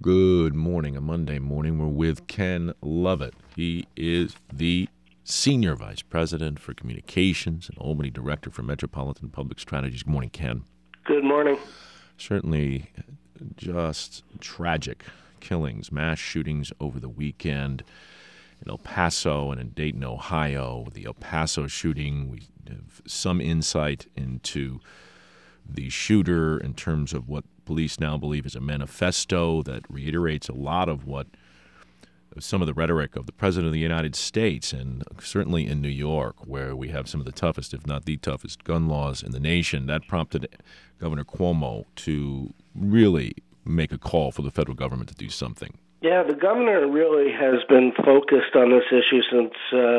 Good morning, a Monday morning. We're with Ken Lovett. He is the Senior Vice President for Communications and Albany Director for Metropolitan Public Strategies. Good morning, Ken. Good morning. Certainly just tragic killings, mass shootings over the weekend in El Paso and in Dayton, Ohio. The El Paso shooting, we have some insight into the shooter in terms of what police now believe is a manifesto that reiterates a lot of what some of the rhetoric of the President of the United States, and certainly in New York, where we have some of the toughest, if not the toughest, gun laws in the nation. That prompted Governor Cuomo to really make a call for the federal government to do something. Yeah, the governor really has been focused on this issue since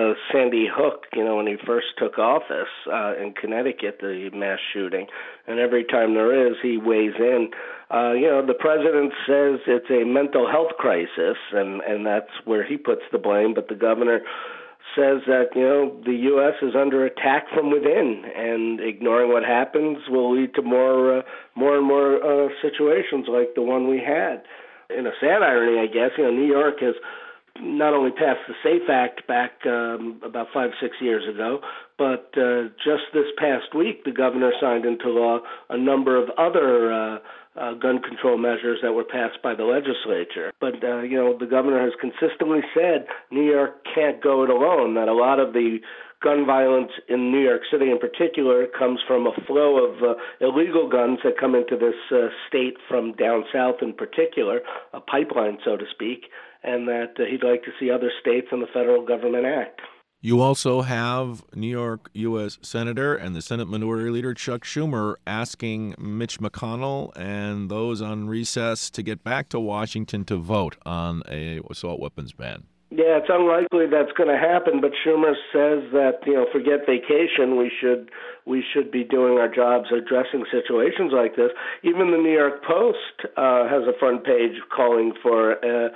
Sandy Hook, when he first took office in Connecticut, the mass shooting. And every time there is, he weighs in. The president says it's a mental health crisis, and that's where he puts the blame. But the governor says that, the U.S. is under attack from within, and ignoring what happens will lead to more and more situations like the one we had. In a sad irony, I guess, New York has not only passed the SAFE Act back about 5-6 years ago, but just this past week, the governor signed into law a number of other gun control measures that were passed by the legislature. But, the governor has consistently said New York can't go it alone, that a lot of the gun violence in New York City in particular comes from a flow of illegal guns that come into this state from down south in particular, a pipeline, so to speak, and that he'd like to see other states and the federal government act. You also have New York U.S. Senator and the Senate Minority Leader Chuck Schumer asking Mitch McConnell and those on recess to get back to Washington to vote on a assault weapons ban. Yeah, it's unlikely that's going to happen, but Schumer says that, forget vacation, we should be doing our jobs addressing situations like this. Even the New York Post has a front page calling for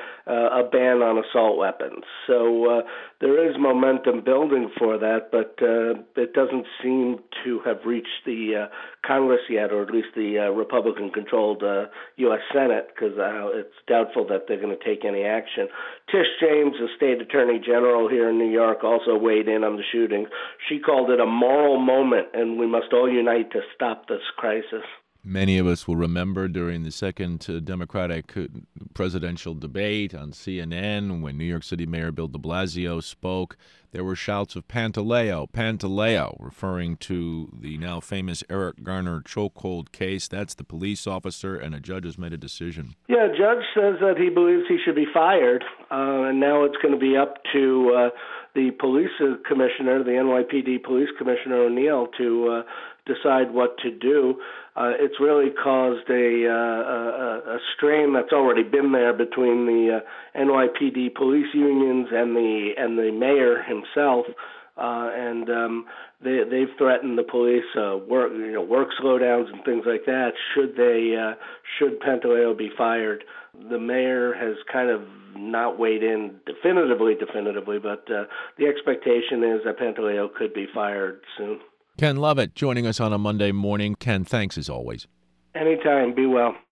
a ban on assault weapons. So there is momentum building for that, but it doesn't seem to have reached the Congress yet, or at least the Republican-controlled U.S. Senate, because it's doubtful that they're going to take any action. Tish James, the state attorney general here in New York, also weighed in on the shooting. She called it a moral moment, and we must all unite to stop this crisis. Many of us will remember during the second Democratic presidential debate on CNN when New York City Mayor Bill de Blasio spoke, there were shouts of Pantaleo, Pantaleo, referring to the now famous Eric Garner chokehold case. That's the police officer, and a judge has made a decision. Yeah, a judge says that he believes he should be fired, and now it's going to be up to the police commissioner, the NYPD police commissioner O'Neill, to decide what to do. It's really caused a strain that's already been there between the NYPD police unions and the mayor himself, and they've threatened the police work slowdowns and things like that. Should Pantaleo be fired? The mayor has kind of not weighed in definitively, but the expectation is that Pantaleo could be fired soon. Ken Lovett joining us on a Monday morning. Ken, thanks as always. Anytime. Be well.